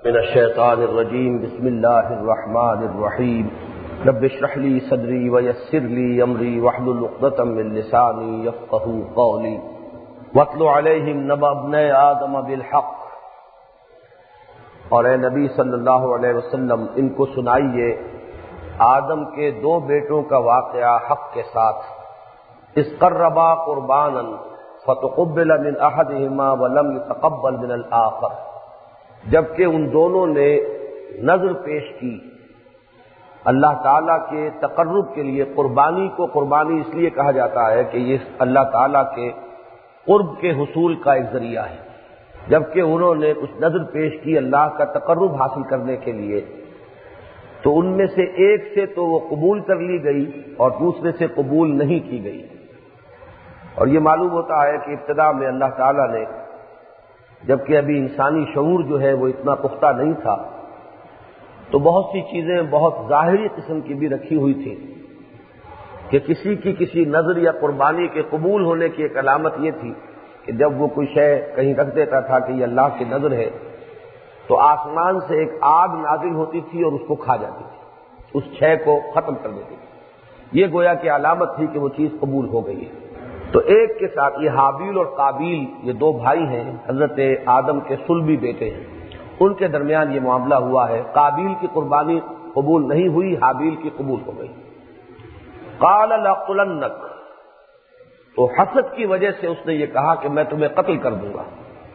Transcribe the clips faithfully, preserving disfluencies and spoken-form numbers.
من الشیطان الرجیم بسم اللہ الرحمن الرحیم رب اشرح لی صدری ویسر لی امری واحلل عقدۃ من لسانی یفقہوا قولی واتل علیہم نبأ ابنی آدم بالحق، اور اے نبی صلی اللہ علیہ وسلم ان کو سنائیے آدم کے دو بیٹوں کا واقعہ حق کے ساتھ۔ اذ قربا قربانا فتقبل من احدہما ولم يتقبل من الآخر، جبکہ ان دونوں نے نذر پیش کی اللہ تعالیٰ کے تقرب کے لیے۔ قربانی کو قربانی اس لیے کہا جاتا ہے کہ یہ اللہ تعالیٰ کے قرب کے حصول کا ایک ذریعہ ہے، جبکہ انہوں نے کچھ نذر پیش کی اللہ کا تقرب حاصل کرنے کے لیے، تو ان میں سے ایک سے تو وہ قبول کر لی گئی اور دوسرے سے قبول نہیں کی گئی۔ اور یہ معلوم ہوتا ہے کہ ابتدا میں اللہ تعالیٰ نے، جبکہ ابھی انسانی شعور جو ہے وہ اتنا پختہ نہیں تھا، تو بہت سی چیزیں بہت ظاہری قسم کی بھی رکھی ہوئی تھی کہ کسی کی کسی نذر یا قربانی کے قبول ہونے کی ایک علامت یہ تھی کہ جب وہ کوئی شے کہیں رکھ دیتا تھا کہ یہ اللہ کی نذر ہے، تو آسمان سے ایک آگ نازل ہوتی تھی اور اس کو کھا جاتی تھی، اس شے کو ختم کر دیتی تھی۔ یہ گویا کہ علامت تھی کہ وہ چیز قبول ہو گئی ہے۔ تو ایک کے ساتھ یہ حابیل اور قابیل، یہ دو بھائی ہیں، حضرت آدم کے صلبی بیٹے ہیں، ان کے درمیان یہ معاملہ ہوا ہے۔ قابیل کی قربانی قبول نہیں ہوئی، حابیل کی قبول ہو گئی۔ قال لأقتلنک، تو حسد کی وجہ سے اس نے یہ کہا کہ میں تمہیں قتل کر دوں گا۔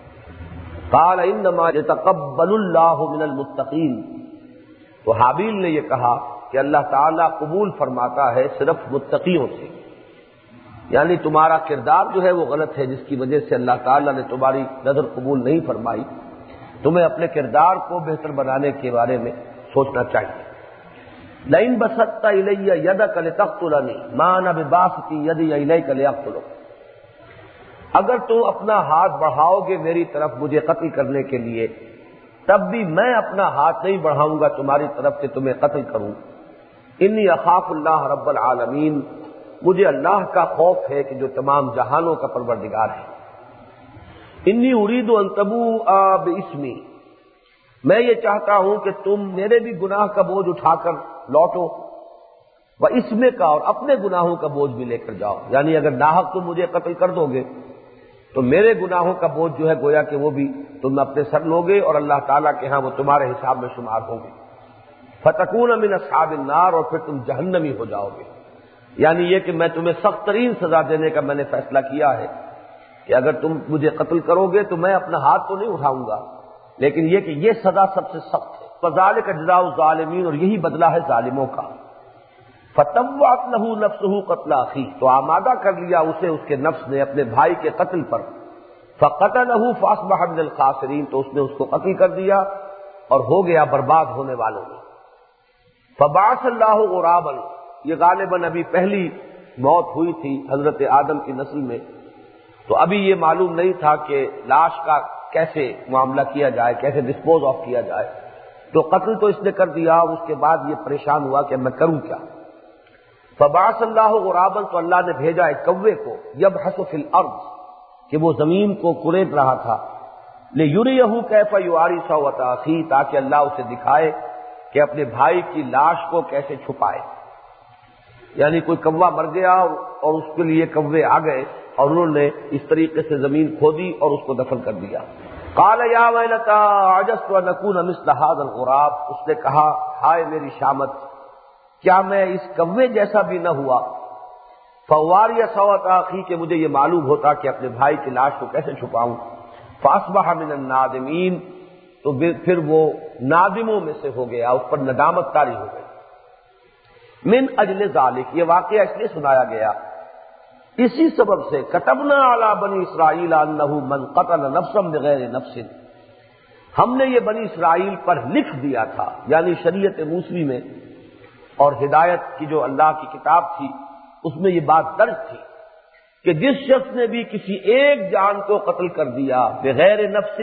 قال انما يتقبل اللہ من المتقین، تو حابیل نے یہ کہا کہ اللہ تعالیٰ قبول فرماتا ہے صرف متقیوں سے، یعنی تمہارا کردار جو ہے وہ غلط ہے، جس کی وجہ سے اللہ تعالیٰ نے تمہاری نظر قبول نہیں فرمائی۔ تمہیں اپنے کردار کو بہتر بنانے کے بارے میں سوچنا چاہیے۔ لئن بسطت الی یدک لتقتلنی ما انا بباسط یدی الیک لاقتلک، اگر تم اپنا ہاتھ بڑھاؤ گے میری طرف مجھے قتل کرنے کے لیے، تب بھی میں اپنا ہاتھ نہیں بڑھاؤں گا تمہاری طرف کہ تمہیں قتل کروں۔ انی اخاف اللہ رب العالمین، مجھے اللہ کا خوف ہے کہ جو تمام جہانوں کا پروردگار ہے۔ انی ارید ان تبوء باسمی، میں یہ چاہتا ہوں کہ تم میرے بھی گناہ کا بوجھ اٹھا کر لوٹو، واسم کا، اور اپنے گناہوں کا بوجھ بھی لے کر جاؤ، یعنی اگر ناحق تم مجھے قتل کر دو گے تو میرے گناہوں کا بوجھ جو ہے گویا کہ وہ بھی تم اپنے سر لوگے اور اللہ تعالیٰ کے ہاں وہ تمہارے حساب میں شمار ہوں گے۔ فتکون من اصحاب النار، اور پھر تم جہنمی ہو جاؤ گے۔ یعنی یہ کہ میں تمہیں سخت ترین سزا دینے کا میں نے فیصلہ کیا ہے کہ اگر تم مجھے قتل کرو گے تو میں اپنا ہاتھ تو نہیں اٹھاؤں گا، لیکن یہ کہ یہ سزا سب سے سخت ہے۔ فذلک جزاء الظالمین، اور یہی بدلہ ہے ظالموں کا۔ فطوعت له نفسه قتل اخیہ، تو آمادہ کر لیا اسے اس کے نفس نے اپنے بھائی کے قتل پر۔ فقتلہ فاصبح من الخاسرین، تو اس نے اس کو قتل کر دیا اور ہو گیا برباد ہونے والوں میں۔ فبعث اللہ غرابا، یہ غالباً ابھی پہلی موت ہوئی تھی حضرت آدم کی نسل میں، تو ابھی یہ معلوم نہیں تھا کہ لاش کا کیسے معاملہ کیا جائے، کیسے ڈسپوز آف کیا جائے، تو قتل تو اس نے کر دیا، اور اس کے بعد یہ پریشان ہوا کہ میں کروں کیا۔ فبعث اللہ غرابا، تو اللہ نے بھیجا ایک کوے کو، یبحث فی الارض، کہ وہ زمین کو کرید رہا تھا، لیریہ کیف یواری سوءۃ اخیہ، تاکہ اللہ اسے دکھائے کہ اپنے بھائی کی لاش کو کیسے چھپائے۔ یعنی کوئی کوا مر گیا اور اس کے لیے کوے آ گئے اور انہوں نے اس طریقے سے زمین کھودی اور اس کو دفن کر دیا۔ قال یا ویلتی عجزت ان اکون مثل هذا الغراب، اس نے کہا ہائے میری شامت، کیا میں اس کوے جیسا بھی نہ ہوا۔ فواری سوءۃ اخی، کہ مجھے یہ معلوم ہوتا کہ اپنے بھائی کی لاش کو کیسے چھپاؤں۔ فاصبح من النادمین، تو پھر وہ نادموں میں سے ہو گیا، اس پر ندامت طاری ہو گئی۔ من اجل ذالک، یہ واقعہ اس لیے سنایا گیا اسی سبب سے، کتبنا علی بنی اسرائیل انہ من قتل نفسا بغیر نفس، ہم نے یہ بنی اسرائیل پر لکھ دیا تھا، یعنی شریعت موسوی میں اور ہدایت کی جو اللہ کی کتاب تھی اس میں یہ بات درج تھی کہ جس شخص نے بھی کسی ایک جان کو قتل کر دیا بغیر نفس،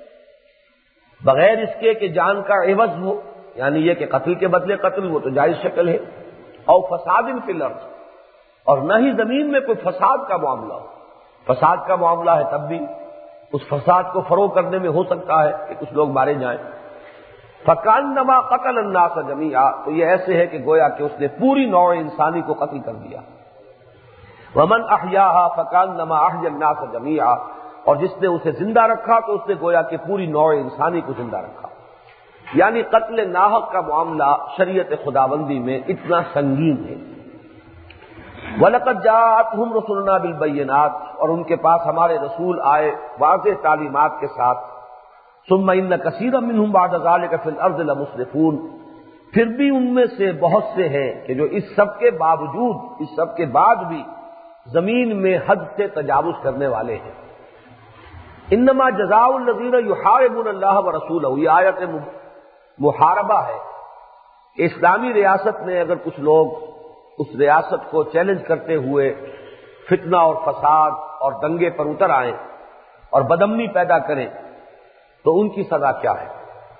بغیر اس کے کہ جان کا عوض ہو، یعنی یہ کہ قتل کے بدلے قتل، وہ تو جائز شکل ہے، اور فساد فی الارض، اور نہ ہی زمین میں کوئی فساد کا معاملہ ہو۔ فساد کا معاملہ ہے تب بھی اس فساد کو فروغ کرنے میں ہو سکتا ہے کہ کچھ لوگ مارے جائیں، فَكَأَنَّمَا قَتَلَ النَّاسَ جَمِيعًا، تو یہ ایسے ہے کہ گویا کہ اس نے پوری نوع انسانی کو قتل کر دیا. وَمَنْ أَحْيَاهَا فَكَأَنَّمَا أَحْيَا النَّاسَ جَمِيعًا، اور جس نے اسے زندہ رکھا تو اس نے گویا کہ پوری نوع انسانی کو زندہ رکھا. یعنی قتل ناحق کا معاملہ شریعت خداوندی میں اتنا سنگین ہے. وَلَقَدْ جَاءَتْهُمْ رُسُلُنَا بِالْبَيِّنَاتِ، اور ان کے پاس ہمارے رسول آئے واضح تعلیمات کے ساتھ. ثُمَّ إِنَّ كَثِيرًا مِّنْهُمْ بَعْدَ ذَلِكَ فِي الْأَرْضِ لَمُسْرِفُونَ، پھر بھی ان میں سے بہت سے ہیں کہ جو اس سب کے باوجود، اس سب کے بعد بھی زمین میں حد سے تجاوز کرنے والے ہیں. انما جزاء الذین یحاربون اللہ ورسولہ، یہ آیت محاربہ ہے کہ اسلامی ریاست میں اگر کچھ لوگ اس ریاست کو چیلنج کرتے ہوئے فتنہ اور فساد اور دنگے پر اتر آئیں اور بدامنی پیدا کریں تو ان کی سزا کیا ہے.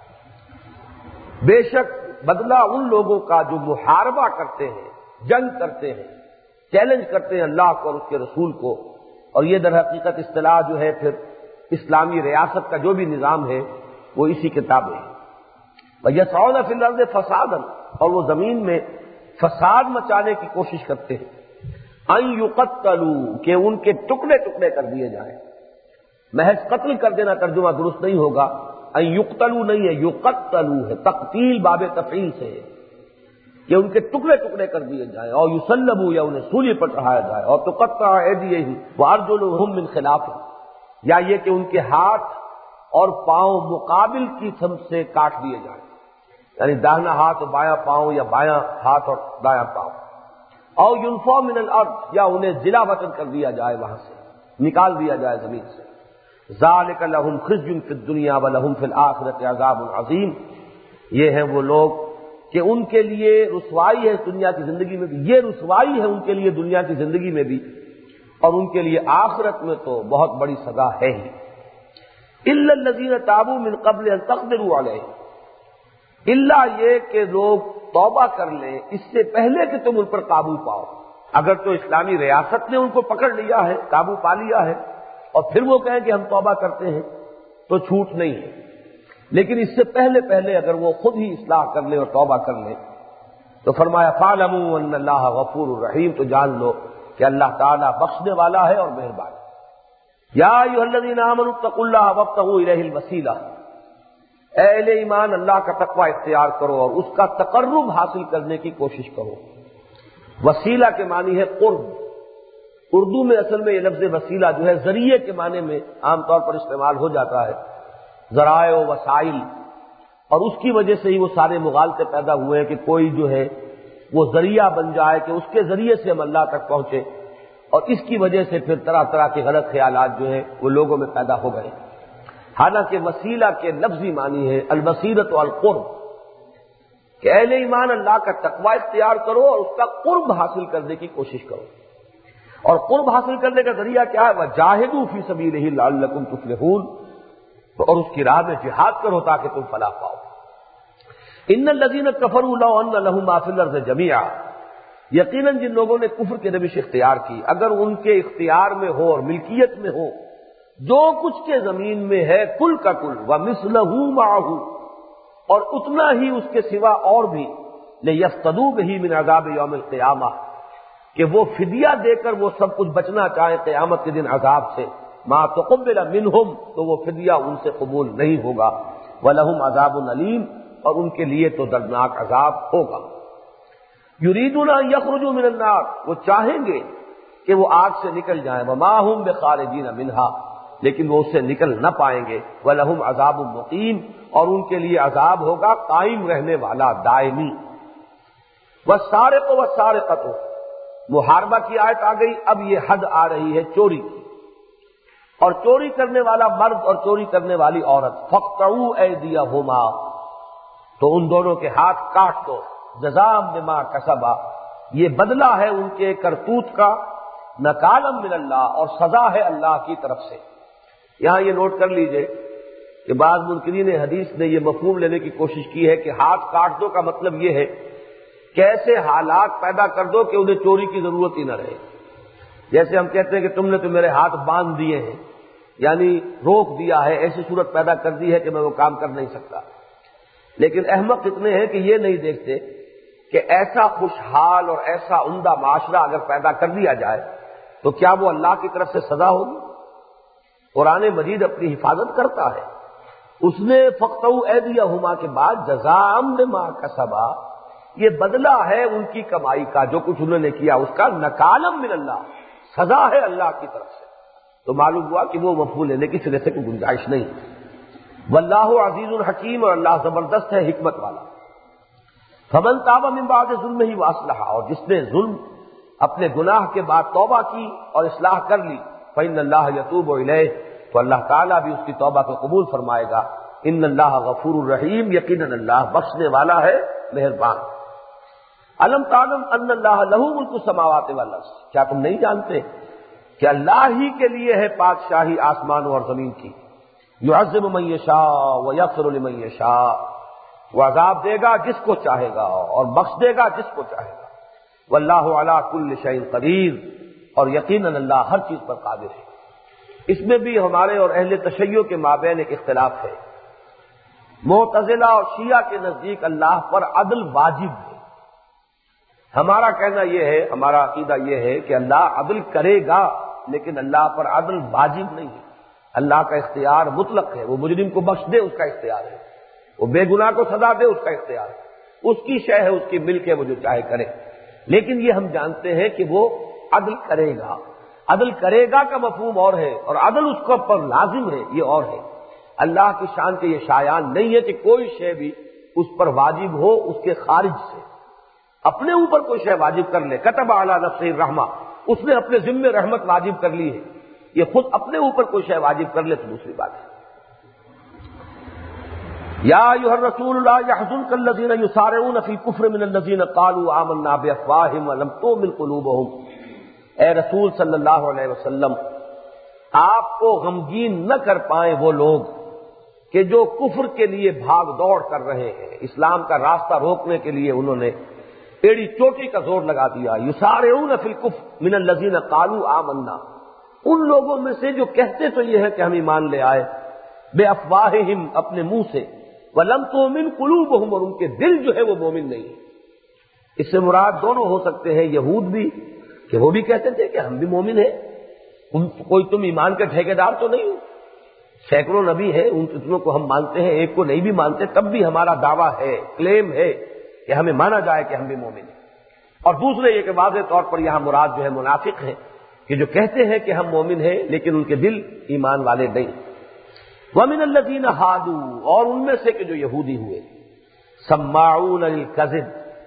بے شک بدلہ ان لوگوں کا جو محاربہ کرتے ہیں، جنگ کرتے ہیں، چیلنج کرتے ہیں اللہ کو اور اس کے رسول کو. اور یہ در حقیقت اصطلاح جو ہے پھر اسلامی ریاست کا جو بھی نظام ہے وہ اسی کتاب ہے. وَيَسْعَوْنَ فِي الْأَرْضِ فَسَادًا، اور وہ زمین میں فساد مچانے کی کوشش کرتے ہیں. أَن يُقَتَّلُوا، کہ ان کے ٹکڑے ٹکڑے کر دیے جائیں. محض قتل کر دینا ترجمہ درست نہیں ہوگا، ان یقتلوا نہیں ہے، یقتلوا ہے، تقتیل باب تفعیل سے ہے کہ ان کے ٹکڑے ٹکڑے کر دیے جائیں، اور یصلبوا، یا انہیں سولی پر چڑھایا جائے، اور تقطع ایدیہم وارجلہم من خلاف، یا یہ کہ ان کے ہاتھ اور پاؤں مقابل کی سمت سے کاٹ دیے جائیں، یعنی داہنا ہاتھ اور بایاں پاؤں یا بایاں ہاتھ اور دایاں پاؤں. اور ینفوا من الارض، یا انہیں ضلع وطن کر دیا جائے، وہاں سے نکال دیا جائے زمین سے. ذالک لہم خزی فی الدنیا ولہم فی الآخرۃ عذاب عظیم، یہ ہیں وہ لوگ کہ ان کے لیے رسوائی ہے دنیا کی زندگی میں بھی، یہ رسوائی ہے ان کے لیے دنیا کی زندگی میں بھی، اور ان کے لیے آخرت میں تو بہت بڑی سزا ہے ہی. الا الذین تابوا من قبل ان تقدروا علیہم، الا یہ کہ لوگ توبہ کر لیں اس سے پہلے کہ تم ان پر قابو پاؤ. اگر تو اسلامی ریاست نے ان کو پکڑ لیا ہے، قابو پا لیا ہے، اور پھر وہ کہیں کہ ہم توبہ کرتے ہیں تو چھوٹ نہیں ہے. لیکن اس سے پہلے پہلے اگر وہ خود ہی اصلاح کر لیں اور توبہ کر لیں تو فرمایا فَاعْلَمُوا أَنَّ اللَّهَ غَفُورٌ رَحِيمٌ، تو جان لو کہ اللہ تعالیٰ بخشنے والا ہے اور مہربان. یا ایھا الذین آمنوا اتقوا اللہ وابتغوا الیہ الوسیلہ، اے اہل ایمان اللہ کا تقوی اختیار کرو اور اس کا تقرب حاصل کرنے کی کوشش کرو. وسیلہ کے معنی ہے قرب. اردو میں اصل میں یہ لفظ وسیلہ جو ہے ذریعے کے معنی میں عام طور پر استعمال ہو جاتا ہے، ذرائع و وسائل، اور اس کی وجہ سے ہی وہ سارے مغالطے پیدا ہوئے ہیں کہ کوئی جو ہے وہ ذریعہ بن جائے کہ اس کے ذریعے سے ہم اللہ تک پہنچے، اور اس کی وجہ سے پھر طرح طرح کے غلط خیالات جو ہیں وہ لوگوں میں پیدا ہو گئے. حالانکہ وسیلہ کے لفظی معنی ہے الوسیلۃ والقرب، کہ اہل ایمان اللہ کا تقوی اختیار کرو اور اس کا قرب حاصل کرنے کی کوشش کرو. اور قرب حاصل کرنے کا ذریعہ کیا ہے؟ وَجَاهِدُوا فِي سَبِيلِهِ لَعَلَّكُمْ تُفْلِحُونَ، اور اس کی راہ میں جہاد کرو تاکہ تم فلاح پاؤ. ان الذين كفروا لو ان لهم ما في الارض جميعا، یقیناً جن لوگوں نے کفر کی روش اختیار کی، اگر ان کے اختیار میں ہو اور ملکیت میں ہو جو کچھ کے زمین میں ہے کل کا کل، وَمِثْلَهُ مَعَهُ، اور اتنا ہی اس کے سوا اور بھی، لِيَفْتَدُوا بِهِ مِنْ عَذَابِ يَوْمِ الْقِيَامَةِ، کہ وہ فدیہ دے کر وہ سب کچھ بچنا چاہے قیامت کے دن عذاب سے. ما تقبل منہم، تو وہ فدیہ ان سے قبول نہیں ہوگا. وَلَهُمْ عَذَابٌ أَلِيمٌ، اور ان کے لیے تو دردناک عذاب ہوگا. یریدون ان یخرجوا من النار، وہ چاہیں گے کہ وہ آگ سے نکل جائیں. وما هم بخارجین منها، لیکن وہ اس سے نکل نہ پائیں گے. وَلَهُمْ عَذَابٌ مُقِيمٌ، اور ان کے لیے عذاب ہوگا قائم رہنے والا، دائمی. وَالسَّارِقُ وَالسَّارِقَةُ، محاربہ کی آیت آ گئی، اب یہ حد آ رہی ہے چوری کی. اور چوری کرنے والا مرد اور چوری کرنے والی عورت، فَاقْطَعُوا أَيْدِيَهُمَا، تو ان دونوں کے ہاتھ کاٹ دو. جزاء بما کسبا، یہ بدلہ ہے ان کے کرتوت کا، نکالا من اللہ، اور سزا ہے اللہ کی طرف سے. یہاں یہ نوٹ کر لیجئے کہ بعض منکرین حدیث نے یہ مفہوم لینے کی کوشش کی ہے کہ ہاتھ کاٹ دو کا مطلب یہ ہے کہ ایسے حالات پیدا کر دو کہ انہیں چوری کی ضرورت ہی نہ رہے. جیسے ہم کہتے ہیں کہ تم نے تو میرے ہاتھ باندھ دیے ہیں، یعنی روک دیا ہے، ایسی صورت پیدا کر دی ہے کہ میں وہ کام کر نہیں سکتا. لیکن احمق اتنے ہیں کہ یہ نہیں دیکھتے کہ ایسا خوشحال اور ایسا عمدہ معاشرہ اگر پیدا کر دیا جائے تو کیا وہ اللہ کی طرف سے سزا ہوگی؟ قرآن مجید اپنی حفاظت کرتا ہے. اس نے فَقْطَعُوا أَيْدِيَهُمَا کے بعد جَزَاءً بِمَا كَسَبَا، یہ بدلہ ہے ان کی کمائی کا، جو کچھ انہوں نے کیا اس کا، نکالم من اللہ، سزا ہے اللہ کی طرف سے. تو معلوم ہوا کہ وہ مفعول لینے کی سرے سے کوئی گنجائش نہیں. واللہ عزیز الحکیم، اور اللہ زبردست ہے، حکمت والا. فمن تاب من بعد ظلمہ واصلح، اور جس نے ظلم اپنے گناہ کے بعد توبہ کی اور اصلاح کر لی، فإن اللہ یتوب الیہ، تو اللہ تعالیٰ بھی اس کی توبہ کو قبول فرمائے گا. ان اللہ غفور الرحیم، یقیناً اللہ بخشنے والا ہے، مہربان. الم تعلم ان اللہ لہ ملک السماوات والارض، کیا تم نہیں جانتے کہ اللہ ہی کے لیے ہے بادشاہی آسمانوں اور زمین کی. یعذب من یشاء ویغفر لمن یشاء، وہ عذاب دے گا جس کو چاہے گا اور بخش دے گا جس کو چاہے گا. واللہ علی کل شیء قدیر، اور یقیناً اللہ ہر چیز پر قادر ہے. اس میں بھی ہمارے اور اہل تشیع کے مابین ایک اختلاف ہے. معتزلہ اور شیعہ کے نزدیک اللہ پر عدل واجب ہے. ہمارا کہنا یہ ہے، ہمارا عقیدہ یہ ہے کہ اللہ عدل کرے گا، لیکن اللہ پر عدل واجب نہیں ہے. اللہ کا اختیار مطلق ہے، وہ مجرم کو بخش دے اس کا اختیار ہے، وہ بے گناہ کو سزا دے اس کا اختیار ہے، اس کی شے ہے، اس کی ملک ہے، وہ جو چاہے کرے. لیکن یہ ہم جانتے ہیں کہ وہ عدل کرے گا. عدل کرے گا کا مفہوم اور ہے، اور عدل اس کو پر لازم ہے یہ اور ہے. اللہ کی شان کے یہ شایان نہیں ہے کہ کوئی شے بھی اس پر واجب ہو اس کے خارج سے. اپنے اوپر کوئی شے واجب کر لے، کتب علی نفسہ الرحمہ، اس نے اپنے ذمے رحمت واجب کر لی ہے، یہ خود اپنے اوپر کوئی شے واجب کر لے تو دوسری بات ہے. یا ایھا الرسول لا يحزنک الذین یسارعون فی الکفر من الذین قالوا آمنا بافواہہم ولم تؤمن قلوبہم. اے رسول صلی اللہ علیہ وسلم، آپ کو غمگین نہ کر پائیں وہ لوگ کہ جو کفر کے لیے بھاگ دوڑ کر رہے ہیں. اسلام کا راستہ روکنے کے لیے انہوں نے ایڑی چوٹی کا زور لگا دیا. یسارعون فی الکفر من الذین قالوا آمنا، ان لوگوں میں سے جو کہتے تو یہ ہے کہ ہم ایمان لے آئے، بے افواہہم، اپنے منہ سے، ولم تؤمن قلوبہم، اور ان کے دل جو ہے وہ مومن نہیں ہے. اس سے مراد دونوں ہو سکتے ہیں، یہود بھی کہ وہ بھی کہتے تھے کہ ہم بھی مومن ہیں، ان کوئی تم ایمان کے ٹھیکیدار تو نہیں ہو. سینکڑوں نبی ہیں، ان اتنوں کو ہم مانتے ہیں، ایک کو نہیں بھی مانتے، تب بھی ہمارا دعویٰ ہے، کلیم ہے کہ ہمیں مانا جائے کہ ہم بھی مومن ہیں. اور دوسرے یہ کہ واضح طور پر یہاں مراد جو ہے منافق ہیں، کہ جو کہتے ہیں کہ ہم مومن ہیں لیکن ان کے دل ایمان والے نہیں. وَمِنَ الَّذِينَ هَادُوا، اور ان میں سے کہ جو یہودی ہوئے، سَمَّاعُونَ لِلْكَذِبِ،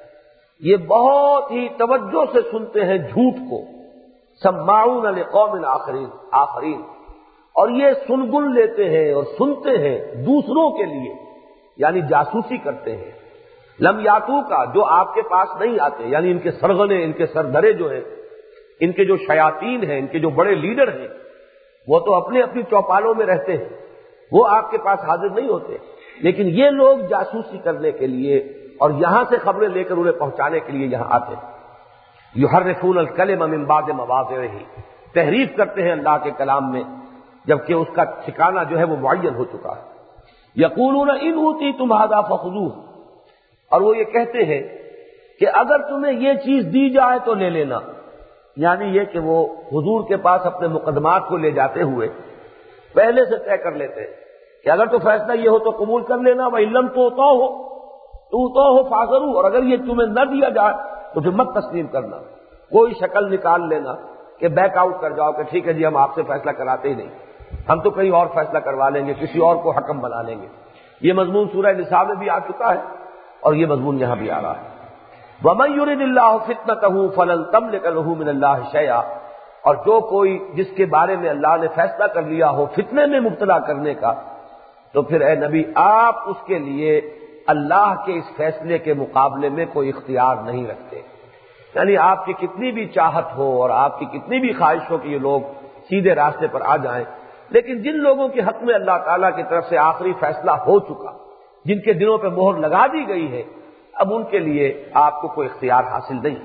یہ بہت ہی توجہ سے سنتے ہیں جھوٹ کو. سَمَّاعُونَ لِقَوْمٍ آخرین آخرین اور یہ سنگن لیتے ہیں اور سنتے ہیں دوسروں کے لیے، یعنی جاسوسی کرتے ہیں. لم یاتو کا، جو آپ کے پاس نہیں آتے، یعنی ان کے سرغنے، ان کے سردرے جو ہیں، ان کے جو شیاطین ہیں، ان کے جو بڑے لیڈر ہیں، وہ تو اپنے اپنی چوپالوں میں رہتے ہیں، وہ آپ کے پاس حاضر نہیں ہوتے. لیکن یہ لوگ جاسوسی کرنے کے لیے اور یہاں سے خبریں لے کر انہیں پہنچانے کے لیے یہاں آتے ہیں. یحرفون الکلم من بعد مواضعہ، تحریف کرتے ہیں اللہ کے کلام میں جبکہ اس کا ٹھکانہ جو ہے وہ معین ہو چکا ہے. یقولون ان اوتیتم ھذا فخذوہ، اور وہ یہ کہتے ہیں کہ اگر تمہیں یہ چیز دی جائے تو لے لینا. یعنی یہ کہ وہ حضور کے پاس اپنے مقدمات کو لے جاتے ہوئے پہلے سے طے کر لیتے ہیں کہ اگر تو فیصلہ یہ ہو تو قبول کر لینا، وَإِن لَّمْ تُؤْتَوْهُ تُؤْتَوْهُ فَاعْذَرُوا، اور اگر یہ تمہیں نہ دیا جائے تو پھر مت تسلیم کرنا. کوئی شکل نکال لینا کہ بیک آؤٹ کر جاؤ کہ ٹھیک ہے جی ہم آپ سے فیصلہ کراتے ہی نہیں، ہم تو کہیں اور فیصلہ کروا لیں گے، کسی اور کو حکم بنا لیں گے. یہ مضمون سورہ نساء میں بھی آ چکا ہے اور یہ مضمون یہاں بھی آ رہا ہے. وَمَن يُرِدِ اللَّهُ فِتْنَتَهُ فَلَن تَمْلِكَ لَهُ مِنَ اللَّهِ شَيْئًا، اور جو کوئی جس کے بارے میں اللہ نے فیصلہ کر لیا ہو فتنے میں مبتلا کرنے کا، تو پھر اے نبی آپ اس کے لیے اللہ کے اس فیصلے کے مقابلے میں کوئی اختیار نہیں رکھتے. یعنی آپ کی کتنی بھی چاہت ہو اور آپ کی کتنی بھی خواہش ہو کہ یہ لوگ سیدھے راستے پر آ جائیں، لیکن جن لوگوں کے حق میں اللہ تعالیٰ کی طرف سے آخری فیصلہ ہو چکا، جن کے دلوں پہ مہر لگا دی گئی ہے، اب ان کے لیے آپ کو کوئی اختیار حاصل نہیں.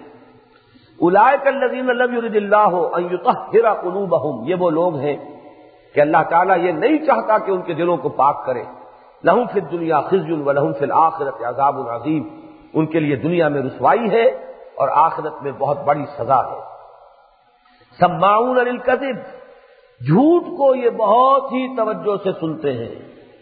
اولئک الذین لم یرد اللہ ان یطہر قلوبہم، یہ وہ لوگ ہیں کہ اللہ تعالیٰ یہ نہیں چاہتا کہ ان کے دلوں کو پاک کرے. لہم فی الدنیا خزی ولہم فی الآخرۃ عذاب عظیم، ان کے لیے دنیا میں رسوائی ہے اور آخرت میں بہت بڑی سزا ہے۔ سماعون للکذب، جھوٹ کو یہ بہت ہی توجہ سے سنتے ہیں۔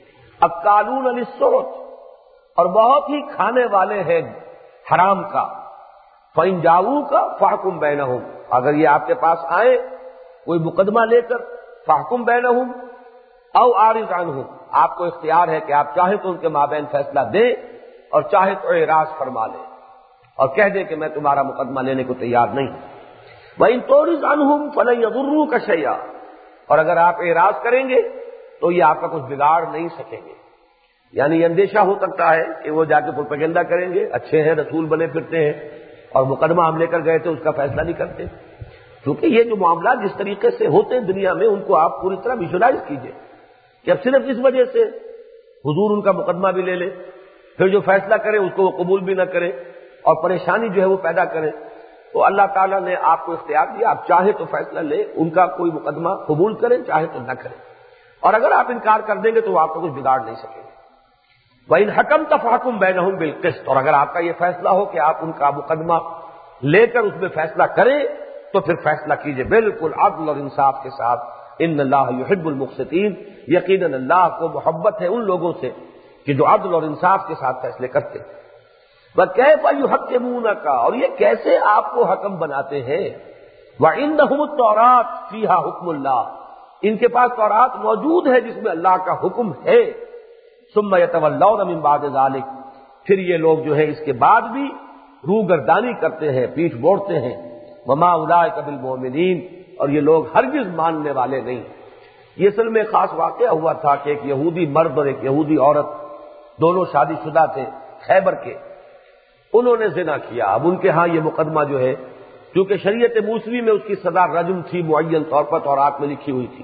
اکالون للسحت، اور بہت ہی کھانے والے ہیں حرام کا۔ فإن جاؤوک فاحکم بینہم، اگر یہ آپ کے پاس آئے کوئی مقدمہ لے کر، فاحکم بینہم او اعرض عنہم، آپ کو اختیار ہے کہ آپ چاہیں تو ان کے مابین فیصلہ دیں اور چاہے تو اعراض فرما لیں اور کہہ دیں کہ میں تمہارا مقدمہ لینے کو تیار نہیں۔ وإن تعرض عنہم فلن یضروک شیئا، اور اگر آپ اعراض کریں گے تو یہ آپ کا کچھ بگاڑ نہیں سکیں گے۔ یعنی اندیشہ ہو سکتا ہے کہ وہ جا کے پروپیگنڈا کریں گے، اچھے ہیں رسول بنے پھرتے ہیں، اور مقدمہ ہم لے کر گئے تھے اس کا فیصلہ نہیں کرتے۔ کیونکہ یہ جو معاملات جس طریقے سے ہوتے ہیں دنیا میں، ان کو آپ پوری طرح ویژولائز کیجئے کہ اب صرف اس وجہ سے حضور ان کا مقدمہ بھی لے لے، پھر جو فیصلہ کرے اس کو وہ قبول بھی نہ کرے اور پریشانی جو ہے وہ پیدا کرے۔ تو اللہ تعالیٰ نے آپ کو اختیار دیا، آپ چاہے تو فیصلہ لیں، ان کا کوئی مقدمہ قبول کریں، چاہے تو نہ کریں، اور اگر آپ انکار کر دیں گے تو وہ آپ کو کچھ بگاڑ نہیں سکیں گے۔ وَإِنْ حَكَمْتَ فَحْكُمْ بَيْنَهُمْ بِالْقِسْطِ، اور اگر آپ کا یہ فیصلہ ہو کہ آپ ان کا مقدمہ لے کر اس میں فیصلہ کریں تو پھر فیصلہ کیجئے بالکل عدل اور انصاف کے ساتھ۔ ان اللہ یحب المقسطین، یقیناً اللہ کو محبت ہے ان لوگوں سے کہ جو عدل اور انصاف کے ساتھ فیصلے کرتے۔ وَكَيْفَ يُحَكِّمُونَكَ، اور یہ کیسے آپ کو حکم بناتے ہیں۔ وَعِندَهُمُ التَّوْرَاةُ فِيهَا حُكْمُ اللَّهِ، ان کے پاس تورات موجود ہے جس میں اللہ کا حکم ہے۔ ثُمَّ يَتَوَلَّوْنَ مِن بَعْدِ ذَلِكَ، پھر یہ لوگ جو ہے اس کے بعد بھی روگردانی کرتے ہیں، پیٹھ موڑتے ہیں۔ وَمَا أُولَٰئِكَ بِالْمُؤْمِنِينَ، اور یہ لوگ ہرگز ماننے والے نہیں۔ یہ اصل میں خاص واقعہ ہوا تھا کہ ایک یہودی مرد اور ایک یہودی عورت، دونوں شادی شدہ تھے خیبر کے، انہوں نے زنا کیا۔ اب ان کے ہاں یہ مقدمہ جو ہے، کیونکہ شریعت موسوی میں اس کی سزا رجم تھی، معین طور پر تورات میں لکھی ہوئی تھی،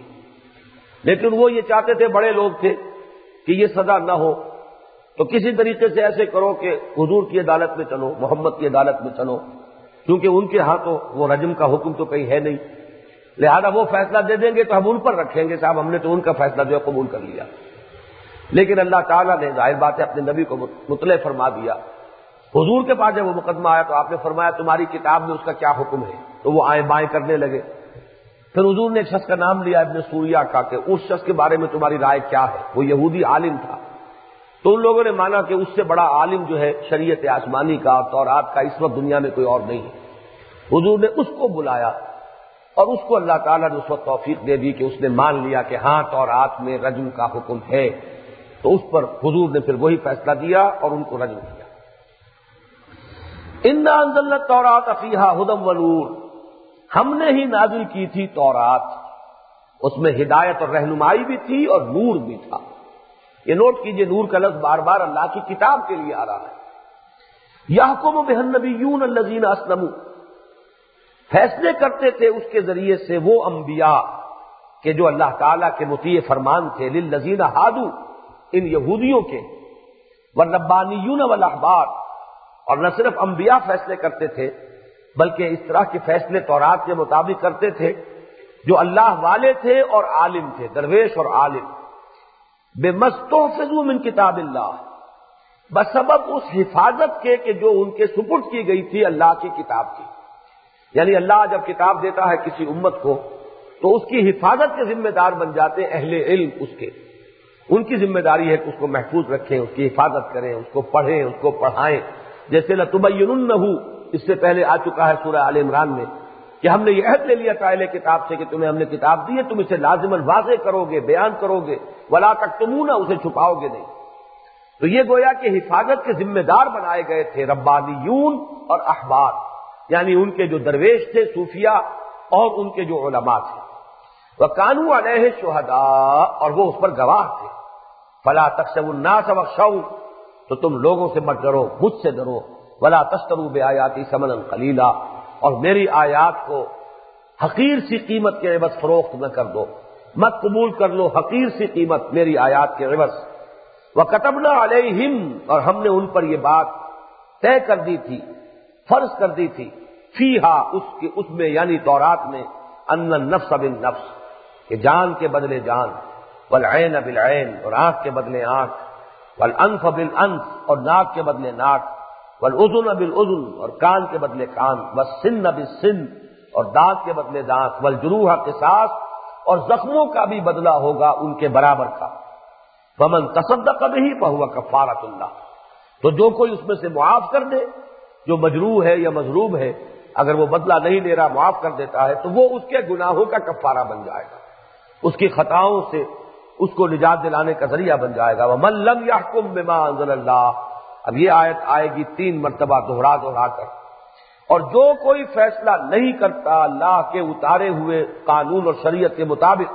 لیکن وہ یہ چاہتے تھے، بڑے لوگ تھے، کہ یہ سزا نہ ہو، تو کسی طریقے سے ایسے کرو کہ حضور کی عدالت میں چلو، محمد کی عدالت میں چلو، کیونکہ ان کے ہاں تو وہ رجم کا حکم تو کہیں ہے نہیں، لہذا وہ فیصلہ دے دیں گے تو ہم ان پر رکھیں گے، صاحب ہم نے تو ان کا فیصلہ جو ہے قبول کر لیا۔ لیکن اللہ تعالیٰ نے ظاہر بات ہے اپنے نبی کو مطلع فرما دیا۔ حضور کے پاس جب وہ مقدمہ آیا تو آپ نے فرمایا تمہاری کتاب میں اس کا کیا حکم ہے، تو وہ آئیں بائیں کرنے لگے۔ پھر حضور نے ایک شخص کا نام لیا ابن سوریا کا کہ اس شخص کے بارے میں تمہاری رائے کیا ہے، وہ یہودی عالم تھا۔ تو ان لوگوں نے مانا کہ اس سے بڑا عالم جو ہے شریعت آسمانی کا اور تورات کا اس وقت دنیا میں کوئی اور نہیں ہے۔ حضور نے اس کو بلایا اور اس کو اللہ تعالیٰ نے اس وقت توفیق دے دی کہ اس نے مان لیا کہ ہاں تورات میں رجم کا حکم ہے، تو اس پر حضور نے پھر وہی فیصلہ دیا اور ان کو رجم کیا۔ انا انزلنا التوراۃ فیہا ھدی ونور، ہم نے ہی نازل کی تھی تورات، اس میں ہدایت اور رہنمائی بھی تھی اور نور بھی تھا۔ یہ نوٹ کیجئے، نور کا لفظ بار بار اللہ کی کتاب کے لیے آ رہا ہے۔ یحکم بہ النبیون الذین اسلموا، فیصلے کرتے تھے اس کے ذریعے سے وہ انبیاء کہ جو اللہ تعالیٰ کے مطیع فرمان تھے، للذین ہادوا، ان یہودیوں کے، والربانیون والاحبار، اور نہ صرف انبیاء فیصلے کرتے تھے بلکہ اس طرح کے فیصلے تورات کے مطابق کرتے تھے جو اللہ والے تھے اور عالم تھے، درویش اور عالم، بمستحفظوا من کتاب اللہ، بسبب اس حفاظت کے کہ جو ان کے سپرد کی گئی تھی اللہ کی کتاب کی۔ یعنی اللہ جب کتاب دیتا ہے کسی امت کو تو اس کی حفاظت کے ذمہ دار بن جاتے اہل علم، اس کے ان کی ذمہ داری ہے کہ اس کو محفوظ رکھیں، اس کی حفاظت کریں، اس کو پڑھیں، اس کو پڑھائیں۔ جیسے لَتُبَيِّنُنَّهُ، اس سے پہلے آ چکا ہے سورہ آل عمران میں کہ ہم نے یہ عہد لے لیا تھا اہل کتاب سے کہ تمہیں ہم نے کتاب دی ہے، تم اسے لازماً واضح کرو گے، بیان کرو گے، وَلَا تَكْتُمُونَ، اسے چھپاؤ گے نہیں۔ تو یہ گویا کہ حفاظت کے ذمہ دار بنائے گئے تھے ربانیون اور احبار، یعنی ان کے جو درویش تھے صوفیاء اور ان کے جو علماء تھے۔ وَكَانُوا عَلَيْهِ شُهَدَاءَ، اور وہ اس پر گواہ تھے۔ فَلَا تَخْشَوُا النَّاسَ وَاخْشَوْنِ، تو تم لوگوں سے مت ڈرو، مجھ سے ڈرو۔ وَلَا تَشْتَرُوا بِآيَاتِي ثَمَنًا قَلِيلًا، اور میری آیات کو حقیر سی قیمت کے عوض فروخت نہ کر دو، مت قبول کر لو حقیر سی قیمت میری آیات کے عوض۔ وَكَتَبْنَا عَلَيْهِمْ، اور ہم نے ان پر یہ بات طے کر دی تھی، فرض کر دی تھی، فیہا، اس کے اس میں یعنی تورات میں، ان النفس بالنفس، کہ جان کے بدلے جان، والعین بالعین، اور آنکھ کے بدلے آنکھ، والانف بالانف، اور ناک کے بدلے ناک، والاذن بالاذن، اور کان کے بدلے کان، والسن بالسن، اور دانت کے بدلے دانت، والجروح قصاص، اور زخموں کا بھی بدلہ ہوگا ان کے برابر کا۔ فمن تصدق به فهو کفارۃ اللہ، تو جو کوئی اس میں سے معاف کر دے، جو مجروح ہے یا مضروب ہے، اگر وہ بدلہ نہیں لے رہا معاف کر دیتا ہے تو وہ اس کے گناہوں کا کفارہ بن جائے گا، اس کی خطاؤں سے اس کو نجات دلانے کا ذریعہ بن جائے گا۔ ومن لم يحكم بما انزل اللہ، اب یہ آیت آئے گی تین مرتبہ دوہرا دوہرا کر، اور جو کوئی فیصلہ نہیں کرتا اللہ کے اتارے ہوئے قانون اور شریعت کے مطابق،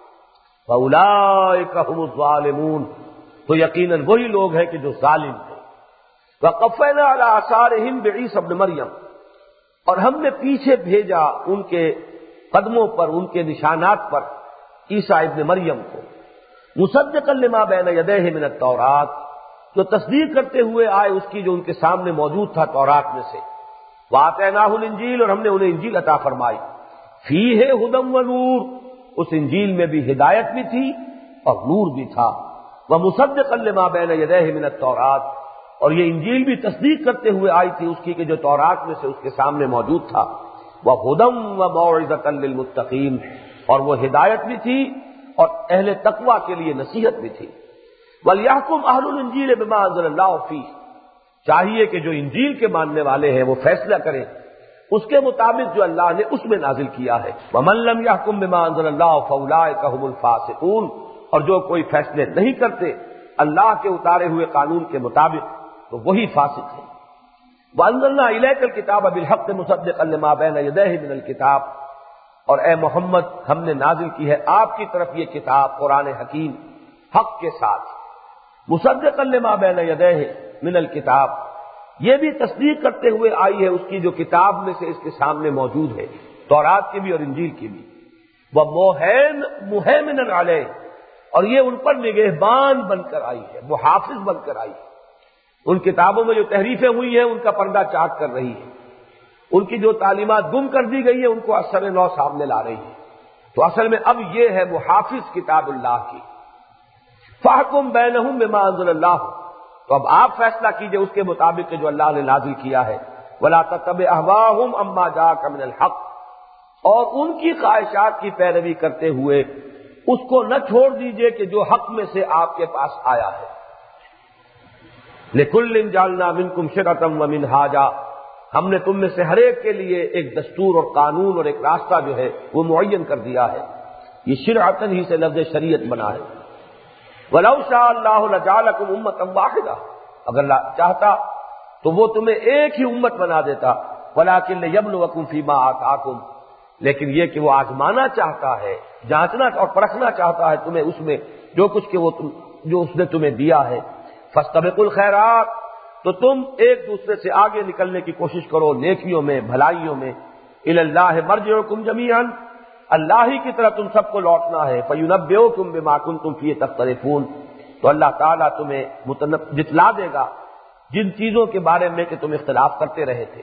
فاولئک هم الظالمون، تو یقیناً وہی لوگ ہیں کہ جو ظالم ہیں۔ وقفینا علی آثارہم بعیسی ابن مریم، اور ہم نے پیچھے بھیجا ان کے قدموں پر، ان کے نشانات پر عیسیٰ ابن مریم کو، مصدقا لما بین یدیہ من التوراۃ، جو تصدیق کرتے ہوئے آئے اس کی جو ان کے سامنے موجود تھا تورات میں سے، وآتیناہ الانجیل، اور ہم نے انہیں انجیل عطا فرمائی، فیہ ھدی ونور، اس انجیل میں بھی ہدایت بھی تھی اور نور بھی تھا، ومصدقا لما بین یدیہ من التوراۃ، اور یہ انجیل بھی تصدیق کرتے ہوئے آئی تھی اس کی کہ جو تورات میں سے اس کے سامنے موجود تھا، وہدی وموعظۃ للمتقین، اور وہ ہدایت بھی تھی اور اہل تقوی کے لیے نصیحت بھی تھی۔ وَلْيَحْكُمْ أَهْلُ الْإِنْجِيلِ بِمَا أَنزَلَ اللَّهُ فِيهِ، چاہیے کہ جو انجیل کے ماننے والے ہیں وہ فیصلہ کریں اس کے مطابق جو اللہ نے اس میں نازل کیا ہے۔ وَمَن لَّمْ يَحْكُم بِمَا أَنزَلَ اللَّهُ فَأُولَٰئِكَ هُمُ الْفَاسِقُونَ، اور جو کوئی فیصلے نہیں کرتے اللہ کے اتارے ہوئے قانون کے مطابق تو وہی فاسق ہے۔ وَأَنزَلْنَا إِلَيْكَ الْكِتَابَ بِالْحَقِّ مُصَدِّقًا لِّمَا بَيْنَ يَدَيْهِ مِنَ الْكِتَابِ، اور اے محمد ہم نے نازل کی ہے آپ کی طرف یہ کتاب قرآن حکیم حق کے ساتھ، مصدقا لما بین یدیہ من الکتاب، یہ بھی تصدیق کرتے ہوئے آئی ہے اس کی جو کتاب میں سے اس کے سامنے موجود ہے، تورات کی بھی اور انجیل کی بھی، وہ موہین مہیمن علیہ، اور یہ ان پر نگہبان بن کر آئی ہے، محافظ بن کر آئی ہے، ان کتابوں میں جو تحریفیں ہوئی ہیں ان کا پردہ چاک کر رہی ہے، ان کی جو تعلیمات گم کر دی گئی ہے ان کو اثر نو سامنے لا رہی ہے، تو اصل میں اب یہ ہے محافظ کتاب اللہ کی۔ فاحکم بینہم بما انزل اللہ، تو اب آپ فیصلہ کیجئے اس کے مطابق کہ جو اللہ نے نازل کیا ہے، ولا تتبع اہواہم اما جاءک من الحق، اور ان کی خواہشات کی پیروی کرتے ہوئے اس کو نہ چھوڑ دیجئے کہ جو حق میں سے آپ کے پاس آیا ہے۔ لکل جعلنا منکم شرعۃ ومنہاجا، ہم نے تم میں سے ہر ایک کے لیے ایک دستور اور قانون اور ایک راستہ جو ہے وہ معین کر دیا ہے، یہ شرعتن ہی سے لفظ شریعت بنا ہے۔ وَلَوْ شَاءَ اللَّهُ لَجَعَلَكُمْ أُمَّةً وَاحِدَةً، اگر اللہ چاہتا تو وہ تمہیں ایک ہی امت بنا دیتا، وَلَٰكِن لِيَبْلُوَكُمْ فِي مَا آتَاكُمْ، لیکن یہ کہ وہ آزمانا چاہتا ہے، جانچنا اور پرکھنا چاہتا ہے تمہیں اس میں جو کچھ کہ وہ جو اس نے تمہیں دیا ہے۔ فَاسْتَبِقُوا الْخَيْرَاتِ، تو تم ایک دوسرے سے آگے نکلنے کی کوشش کرو نیکیوں میں، بھلائیوں میں۔ إِلَى اللَّهِ مَرْجِعُكُمْ جَمِيعًا، اللہ ہی کی طرح تم سب کو لوٹنا ہے۔ فَيُنَبِّئُكُم بِمَا كُنتُمْ فِيهِ تَخْتَلِفُونَ، تو اللہ تعالیٰ تمہیں جتلا دے گا جن چیزوں کے بارے میں کہ تم اختلاف کرتے رہے تھے۔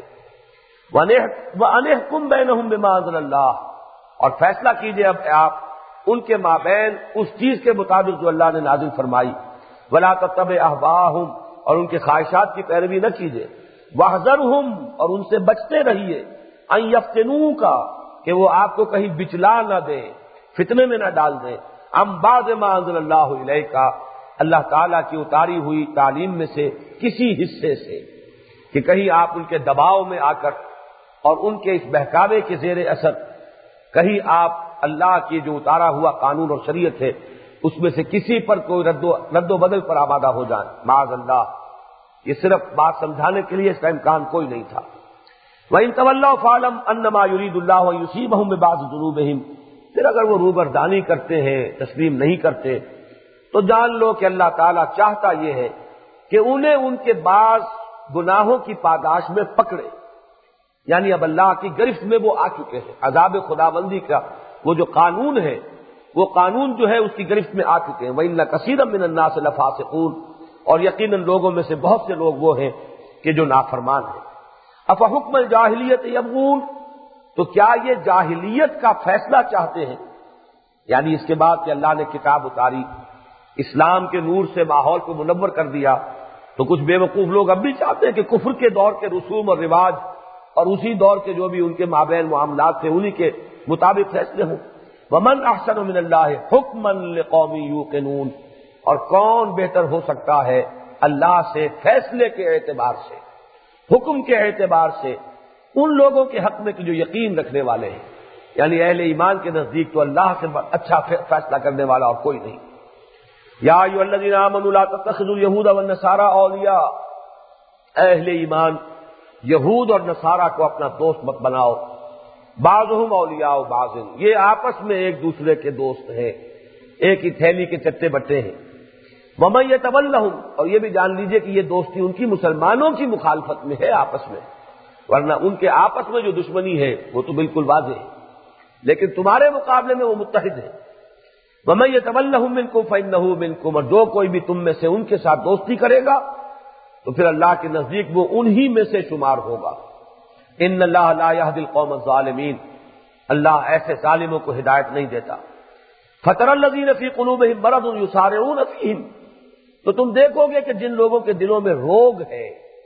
وَأَنِحْكُم بَيْنَهُم بِمَا أَنزَلَ اللَّهُ، اور فیصلہ کیجئے اب آپ ان کے مابین اس چیز کے مطابق جو اللہ نے نازل فرمائی۔ وَلَا تَتَّبِعْ أَهْوَاءَهُمْ، اور ان کے خواہشات کی پیروی نہ کیجئے۔ وَاحْذَرْهُمْ، اور ان سے بچتے رہیے، أَن يَفْتِنُوكَ، کہ وہ آپ کو کہیں بچلا نہ دیں، فتنے میں نہ ڈال دیں، عن بعض ما انزل اللہ الیک، اللہ تعالیٰ کی اتاری ہوئی تعلیم میں سے کسی حصے سے، کہ کہیں آپ ان کے دباؤ میں آ کر اور ان کے اس بہکاوے کے زیر اثر کہیں آپ اللہ کی جو اتارا ہوا قانون اور شریعت ہے اس میں سے کسی پر کوئی رد و رد و بدل پر آمادہ ہو جائیں، معاذ اللہ۔ یہ صرف بات سمجھانے کے لیے، اس کا امکان کوئی نہیں تھا۔ وَإِن تَوَلَّوْا فَاعْلَمْ أَنَّمَا يُرِيدُ اللَّهُ أَن يُصِيبَهُم بِبَعْضِ ذُنُوبِهِمْ، پھر اگر وہ روبردانی کرتے ہیں، تسلیم نہیں کرتے، تو جان لو کہ اللہ تعالیٰ چاہتا یہ ہے کہ انہیں ان کے بعض گناہوں کی پاداش میں پکڑے، یعنی اب اللہ کی گرفت میں وہ آ چکے ہیں، عذاب خداوندی کا وہ جو قانون ہے، وہ قانون جو ہے اس کی گرفت میں آ چکے ہیں۔ وَإِنَّ كَثِيرًا مِّنَ النَّاسِ لَفَاسِقُونَ، اور یقیناً لوگوں میں سے بہت سے لوگ وہ ہیں کہ جو نافرمان ہیں۔ افحکم الجاہلیت یبغون، تو کیا یہ جاہلیت کا فیصلہ چاہتے ہیں؟ یعنی اس کے بعد کہ اللہ نے کتاب اتاری، اسلام کے نور سے ماحول کو منور کر دیا، تو کچھ بے وقوف لوگ اب بھی چاہتے ہیں کہ کفر کے دور کے رسوم اور رواج اور اسی دور کے جو بھی ان کے مابین معاملات تھے انہی کے مطابق فیصلے ہوں۔ وَمَنْ أَحْسَنُ مِنَ اللَّهِ حُكْمًا لِقَوْمٍ يُوقِنُونَ، اور کون بہتر ہو سکتا ہے اللہ سے فیصلے کے اعتبار سے، حکم کے اعتبار سے ان لوگوں کے حق میں کہ جو یقین رکھنے والے ہیں، یعنی اہل ایمان کے نزدیک تو اللہ سے اچھا فیصلہ کرنے والا اور کوئی نہیں۔ یا ایھا الذین آمنوا لا تتخذوا اليہود والنصارى اولیاء، اہل ایمان یہود اور نصارہ کو اپنا دوست مت بناؤ، بعضهم اولیاء بعض، یہ آپس میں ایک دوسرے کے دوست ہیں، ایک ہی تھیلی کے چٹے بٹے ہیں۔ وَمَن يَتَوَلَّهُمْ، اور یہ بھی جان لیجئے کہ یہ دوستی ان کی مسلمانوں کی مخالفت میں ہے آپس میں، ورنہ ان کے آپس میں جو دشمنی ہے وہ تو بالکل واضح ہے، لیکن تمہارے مقابلے میں وہ متحد ہیں۔ وَمَن يَتَوَلَّهُم مِّنكُمْ فَإِنَّهُ مِنكُمْ، اور جو کوئی بھی تم میں سے ان کے ساتھ دوستی کرے گا تو پھر اللہ کے نزدیک وہ انہی میں سے شمار ہوگا۔ ان اللہ لا يهدي القوم الظالمین، اللہ ایسے ظالموں کو ہدایت نہیں دیتا۔ فَتَرَى الَّذِينَ فِي قُلُوبِهِم مَّرَضٌ يُسَارِعُونَ فِيهِمْ، تو تم دیکھو گے کہ جن لوگوں کے دلوں میں روگ ہے،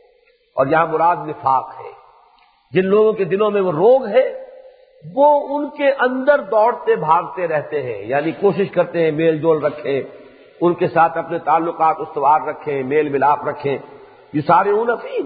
اور یہاں مراد نفاق ہے، جن لوگوں کے دلوں میں وہ روگ ہے وہ ان کے اندر دوڑتے بھاگتے رہتے ہیں، یعنی کوشش کرتے ہیں میل جول رکھیں، ان کے ساتھ اپنے تعلقات استوار رکھیں، میل ملاپ رکھیں۔ یسارعون فیہم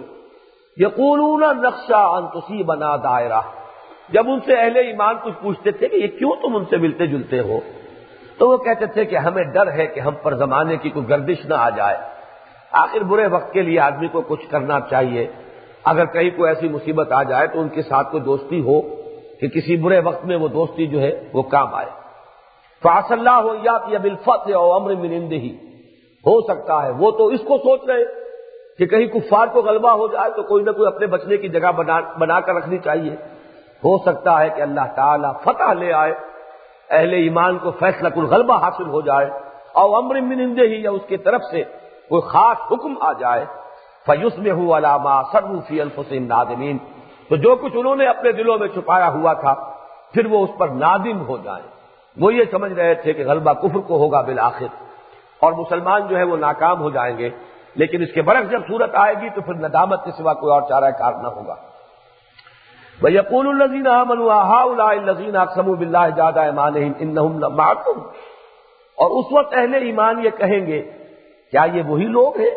یقولون نخشی ان تصیبنا دائرہ، جب ان سے اہل ایمان کچھ پوچھتے تھے کہ یہ کیوں تم ان سے ملتے جلتے ہو، تو وہ کہتے تھے کہ ہمیں ڈر ہے کہ ہم پر زمانے کی کوئی گردش نہ آ جائے۔ آخر برے وقت کے لیے آدمی کو کچھ کرنا چاہیے، اگر کہیں کوئی ایسی مصیبت آ جائے تو ان کے ساتھ کوئی دوستی ہو کہ کسی برے وقت میں وہ دوستی جو ہے وہ کام آئے۔ فَعَسَى اللَّهُ أَن يَأْتِيَ بِالْفَتْحِ أَوْ أَمْرٍ مِّنْ عِندِهِ، ہو سکتا ہے وہ تو اس کو سوچ رہے کہ کہیں کفار کو غلبہ ہو جائے تو کوئی نہ کوئی اپنے بچنے کی جگہ بنا, بنا کر رکھنی چاہیے، ہو سکتا ہے کہ اللہ تعالیٰ فتح لے آئے، اہل ایمان کو فیصلہ کن غلبہ حاصل ہو جائے، او امر من عنده، یا اس کی طرف سے کوئی خاص حکم آ جائے، فیصبحوا علی ما اسروا فی انفسهم نادمین، تو جو کچھ انہوں نے اپنے دلوں میں چھپایا ہوا تھا پھر وہ اس پر نادم ہو جائیں۔ وہ یہ سمجھ رہے تھے کہ غلبہ کفر کو ہوگا بالآخر، اور مسلمان جو ہے وہ ناکام ہو جائیں گے، لیکن اس کے برعکس جب صورت آئے گی تو پھر ندامت کے سوا کوئی اور چارہ کار نہ ہوگا۔ وَيَقُولُ الَّذِينَ آمَنُوا أَهَٰؤُلَاءِ الَّذِينَ أَقْسَمُوا بِاللَّهِ جَهْدَ أَيْمَانِهِمْ إِنَّهُمْ لَمَعَكُمْ، اور اس وقت اہل ایمان یہ کہیں گے کیا یہ وہی لوگ ہیں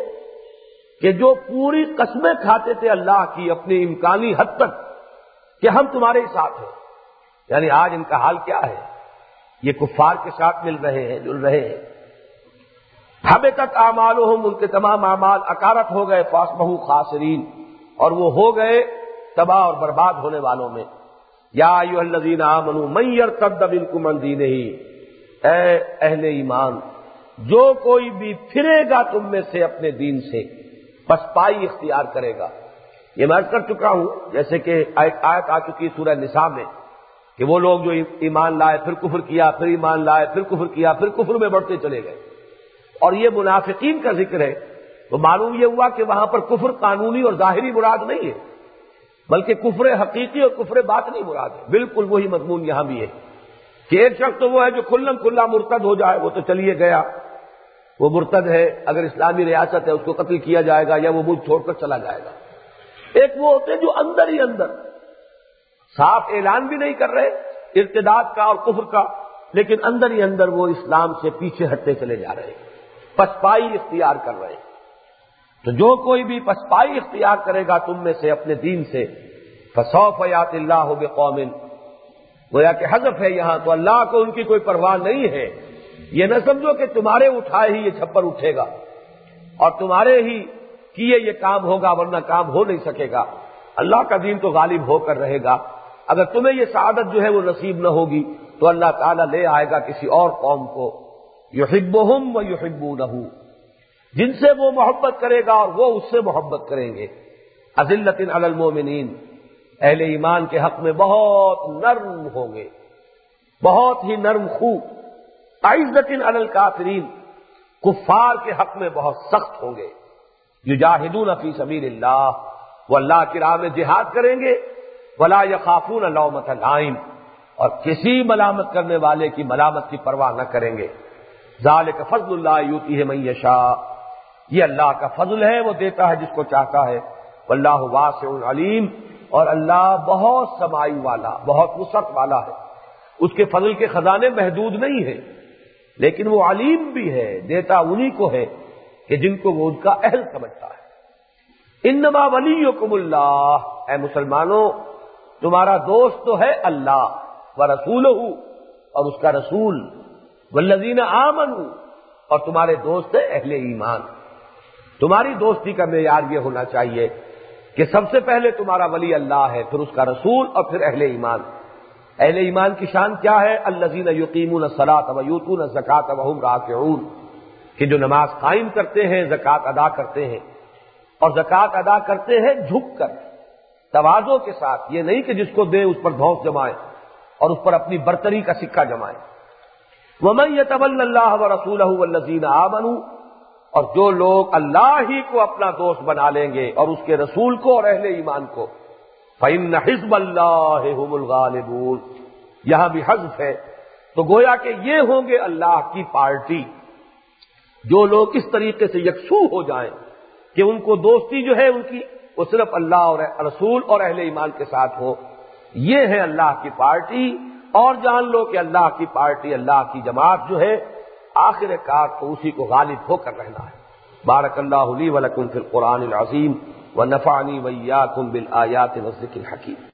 کہ جو پوری قسمیں کھاتے تھے اللہ کی اپنی امکانی حد تک کہ ہم تمہارے ساتھ ہیں، یعنی آج ان کا حال کیا ہے، یہ کفار کے ساتھ مل رہے ہیں، جل رہے ہیں۔ حبطت اعمالهم، ان کے تمام اعمال اکارت ہو گئے، فاصبحوا خاسرین، اور وہ ہو گئے تباہ اور برباد ہونے والوں میں۔ یا ایھا الذین آمنوا من یرتد منکم عن دینہ، اے اہل ایمان جو کوئی بھی پھرے گا تم میں سے اپنے دین سے، پسپائی اختیار کرے گا۔ یہ میں عرض کر چکا ہوں جیسے کہ ایک آیت آ چکی سورہ نساء میں کہ وہ لوگ جو ایمان لائے پھر کفر کیا، پھر ایمان لائے پھر کفر کیا، پھر کفر میں بڑھتے چلے گئے، اور یہ منافقین کا ذکر ہے، تو معلوم یہ ہوا کہ وہاں پر کفر قانونی اور ظاہری مراد نہیں ہے، بلکہ کفر حقیقی اور کفر باطنی مراد ہے۔ بالکل وہی مضمون یہاں بھی ہے کہ ایک شخص تو وہ ہے جو کھلم کھلا مرتد ہو جائے، وہ تو چلیے گیا، وہ مرتد ہے، اگر اسلامی ریاست ہے اس کو قتل کیا جائے گا یا وہ ملک چھوڑ کر چلا جائے گا۔ ایک وہ ہوتے ہیں جو اندر ہی اندر صاف اعلان بھی نہیں کر رہے ارتداد کا اور کفر کا، لیکن اندر ہی اندر وہ اسلام سے پیچھے ہٹتے چلے جا رہے ہیں، پسپائی اختیار کر رہے ہیں۔ تو جو کوئی بھی پسپائی اختیار کرے گا تم میں سے اپنے دین سے، فسوف یأتی اللہ بقوم، گویا کہ حذف ہے یہاں، تو اللہ کو ان کی کوئی پرواہ نہیں ہے۔ یہ نہ سمجھو کہ تمہارے اٹھائے ہی یہ چھپر اٹھے گا اور تمہارے ہی کیے یہ کام ہوگا، ورنہ کام ہو نہیں سکے گا۔ اللہ کا دین تو غالب ہو کر رہے گا۔ اگر تمہیں یہ سعادت جو ہے وہ نصیب نہ ہوگی تو اللہ تعالیٰ لے آئے گا کسی اور قوم کو، یحبہم ویحبونہ، جن سے وہ محبت کرے گا اور وہ اس سے محبت کریں گے۔ اذلۃ علی المؤمنین، اہل ایمان کے حق میں بہت نرم ہوں گے، بہت ہی نرم خو۔ اعزۃ علی الکافرین، کفار کے حق میں بہت سخت ہوں گے۔ یجاہدون فی سبیل اللہ، وہ اللہ کی راہ میں جہاد کریں گے۔ ولا یخافون لومۃ لائم، اور کسی ملامت کرنے والے کی ملامت کی پرواہ نہ کریں گے۔ ذالک فضل اللہ یؤتیہ من یشاء، یہ اللہ کا فضل ہے، وہ دیتا ہے جس کو چاہتا ہے، واللہ واسع علیم، اور اللہ بہت سمائی والا، بہت وسعت والا ہے، اس کے فضل کے خزانے محدود نہیں ہیں، لیکن وہ علیم بھی ہے، دیتا انہی کو ہے کہ جن کو وہ ان کا اہل سمجھتا ہے۔ انما ولیکم اللہ، اے مسلمانوں تمہارا دوست تو ہے اللہ ورسولہ، اور اس کا رسول، والذین آمنوا، اور تمہارے دوست ہے اہل ایمان۔ تمہاری دوستی کا معیار یہ ہونا چاہیے کہ سب سے پہلے تمہارا ولی اللہ ہے، پھر اس کا رسول، اور پھر اہل ایمان۔ اہل ایمان کی شان کیا ہے؟ الذین یقیمون الصلاۃ ویؤتون الزکاۃ وہم راکعون، کہ جو نماز قائم کرتے ہیں، زکوٰۃ ادا کرتے ہیں، اور زکوٰۃ ادا کرتے ہیں جھک کر، تواضع کے ساتھ، یہ نہیں کہ جس کو دے اس پر دھونس جمائے اور اس پر اپنی برتری کا سکہ جمائے۔ وَمَن يَتَوَلَّ اللَّهَ وَرَسُولَهُ وَالَّذِينَ آمَنُوا، اور جو لوگ اللہ ہی کو اپنا دوست بنا لیں گے اور اس کے رسول کو اور اہل ایمان کو، فَإِنَّ حِزْبَ اللَّهِ هُمُ الْغَالِبُونَ، یہاں بھی حذف ہے، تو گویا کہ یہ ہوں گے اللہ کی پارٹی، جو لوگ اس طریقے سے یکسو ہو جائیں کہ ان کو دوستی جو ہے ان کی وہ صرف اللہ اور رسول اور اہل ایمان کے ساتھ ہو، یہ ہے اللہ کی پارٹی۔ اور جان لو کہ اللہ کی پارٹی، اللہ کی جماعت جو ہے، آخر کار تو اسی کو غالب ہو کر رہنا ہے۔ بارک اللہ لی ولکم فی القرآن العظیم ونفعنی وإیاکم بالآیات والذکر الحکیم۔